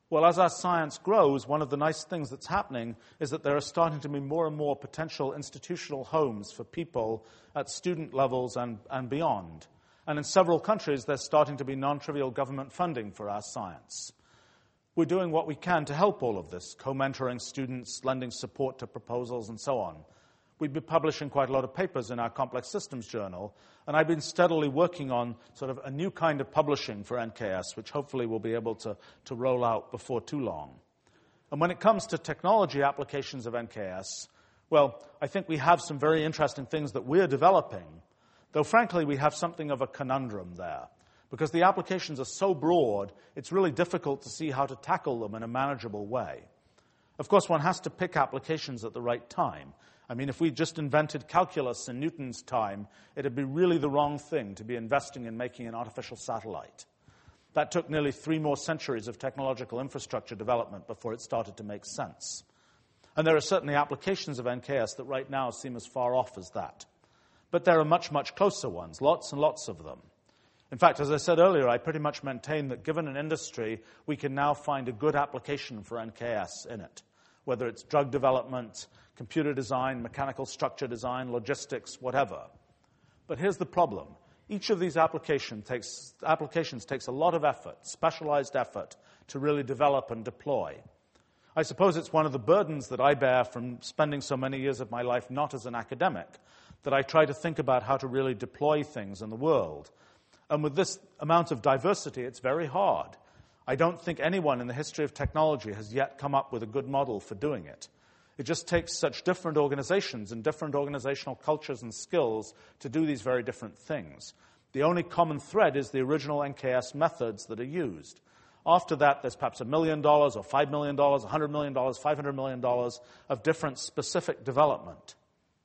Well, as our science grows, one of the nice things that's happening is that there are starting to be more and more potential institutional homes for people at student levels and, and beyond. And in several countries, there's starting to be non-trivial government funding for our science. We're doing what we can to help all of this, co-mentoring students, lending support to proposals, and so on. We've been publishing quite a lot of papers in our Complex Systems Journal, and I've been steadily working on sort of a new kind of publishing for N K S, which hopefully we'll be able to, to roll out before too long. And when it comes to technology applications of N K S, well, I think we have some very interesting things that we're developing, though frankly we have something of a conundrum there. Because the applications are so broad, it's really difficult to see how to tackle them in a manageable way. Of course, one has to pick applications at the right time. I mean, if we just invented calculus in Newton's time, it'd be really the wrong thing to be investing in making an artificial satellite. That took nearly three more centuries of technological infrastructure development before it started to make sense. And there are certainly applications of N K S that right now seem as far off as that. But there are much, much closer ones, lots and lots of them. In fact, as I said earlier, I pretty much maintain that given an industry, we can now find a good application for N K S in it, whether it's drug development, computer design, mechanical structure design, logistics, whatever. But here's the problem. Each of these application takes, applications takes a lot of effort, specialized effort, to really develop and deploy. I suppose it's one of the burdens that I bear from spending so many years of my life not as an academic, that I try to think about how to really deploy things in the world. And with this amount of diversity, it's very hard. I don't think anyone in the history of technology has yet come up with a good model for doing it. It just takes such different organizations and different organizational cultures and skills to do these very different things. The only common thread is the original N K S methods that are used. After that, there's perhaps a million dollars or five million dollars, a hundred million dollars, five hundred million dollars of different specific development.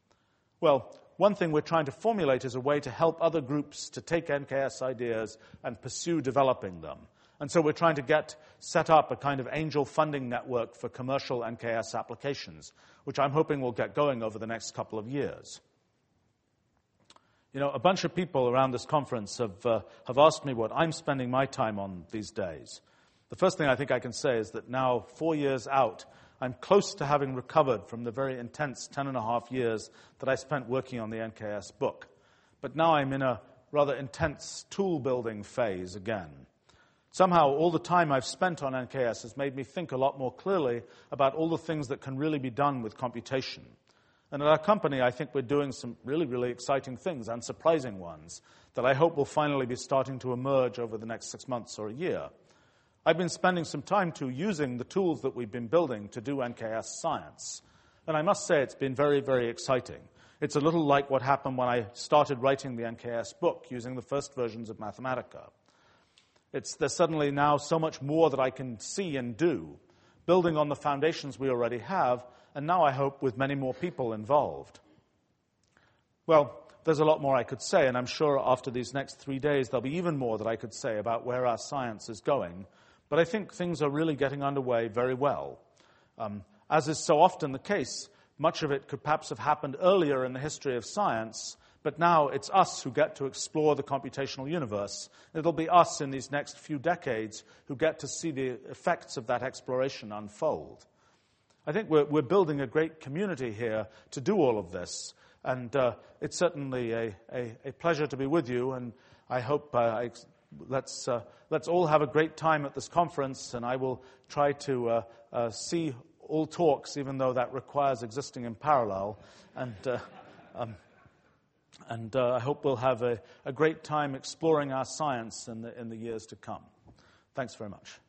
Well, one thing we're trying to formulate is a way to help other groups to take N K S ideas and pursue developing them. And so we're trying to get set up a kind of angel funding network for commercial N K S applications, which I'm hoping will get going over the next couple of years. You know, a bunch of people around this conference have, uh, have asked me what I'm spending my time on these days. The first thing I think I can say is that now, four years out, I'm close to having recovered from the very intense ten and a half years that I spent working on the N K S book. But now I'm in a rather intense tool-building phase again. Somehow, all the time I've spent on N K S has made me think a lot more clearly about all the things that can really be done with computation. And at our company, I think we're doing some really, really exciting things, and surprising ones, that I hope will finally be starting to emerge over the next six months or a year. I've been spending some time, too, using the tools that we've been building to do N K S science. And I must say it's been very, very exciting. It's a little like what happened when I started writing the N K S book using the first versions of Mathematica. It's, there's suddenly now so much more that I can see and do, building on the foundations we already have, and now I hope with many more people involved. Well, there's a lot more I could say, and I'm sure after these next three days there'll be even more that I could say about where our science is going. But I think things are really getting underway very well. Um, as is so often the case, much of it could perhaps have happened earlier in the history of science, but now it's us who get to explore the computational universe. It'll be us in these next few decades who get to see the effects of that exploration unfold. I think we're, we're building a great community here to do all of this, and uh, it's certainly a, a, a pleasure to be with you, and I hope uh, I, let's, uh, let's all have a great time at this conference, and I will try to uh, uh, see all talks, even though that requires existing in parallel, and uh, um, And uh, I hope we'll have a, a great time exploring our science in the, in the years to come. Thanks very much.